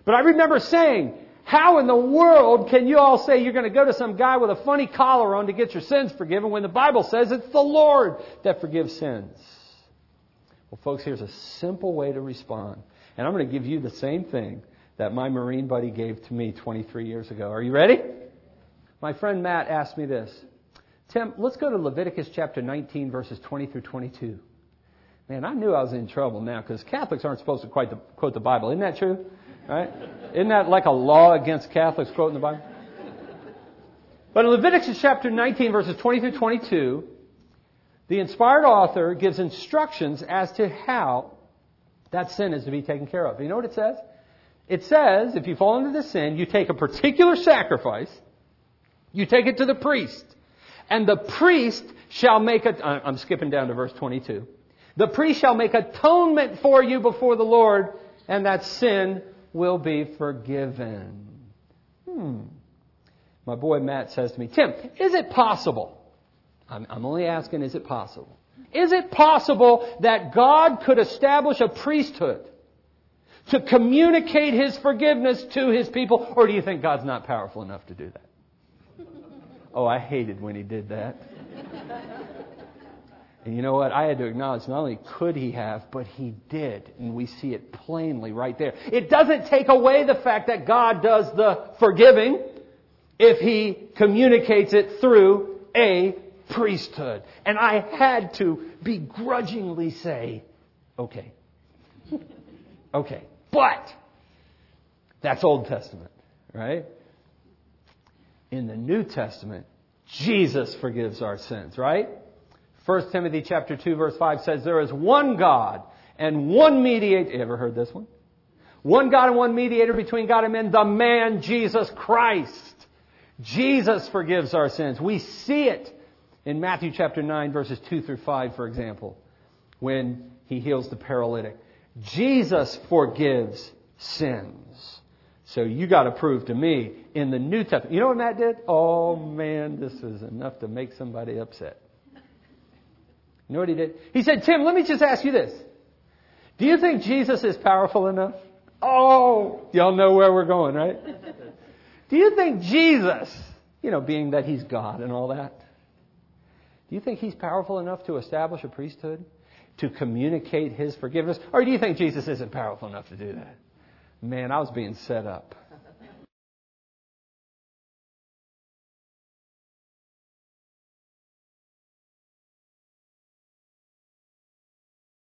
But I remember saying, how in the world can you all say you're going to go to some guy with a funny collar on to get your sins forgiven when the Bible says it's the Lord that forgives sins? Well, folks, here's a simple way to respond. And I'm going to give you the same thing that my Marine buddy gave to me 23 years ago. Are you ready? My friend Matt asked me this. Tim, let's go to Leviticus chapter 19, verses 20 through 22. Man, I knew I was in trouble now because Catholics aren't supposed to quote the Bible. Isn't that true? Right? Isn't that like a law against Catholics quoting the Bible? But in Leviticus chapter 19, verses 20 through 22, the inspired author gives instructions as to how that sin is to be taken care of. You know what it says? It says, if you fall into this sin, you take a particular sacrifice, you take it to the priest, and the priest shall make I'm skipping down to verse 22. The priest shall make atonement for you before the Lord, and that sin will be forgiven. My boy Matt says to me, Tim, is it possible? I'm only asking, is it possible? Is it possible that God could establish a priesthood to communicate His forgiveness to His people? Or do you think God's not powerful enough to do that? Oh, I hated when He did that. And you know what? I had to acknowledge not only could He have, but He did. And we see it plainly right there. It doesn't take away the fact that God does the forgiving if He communicates it through a priesthood. And I had to begrudgingly say, okay. Okay. But that's Old Testament, right? In the New Testament, Jesus forgives our sins, right? 1 Timothy chapter 2 verse 5 says there is one God and one mediator. You ever heard this one? One God and one mediator between God and men, the man Jesus Christ. Jesus forgives our sins. We see it in Matthew chapter 9 verses 2 through 5, for example, when He heals the paralytic. Jesus forgives sins. So you got to prove to me in the New Testament. You know what Matt did? Oh man, this is enough to make somebody upset. You know what he did? He said, Tim, let me just ask you this. Do you think Jesus is powerful enough? Oh, y'all know where we're going, right? Do you think Jesus, being that He's God and all that, do you think He's powerful enough to establish a priesthood? To communicate His forgiveness? Or do you think Jesus isn't powerful enough to do that? Man, I was being set up.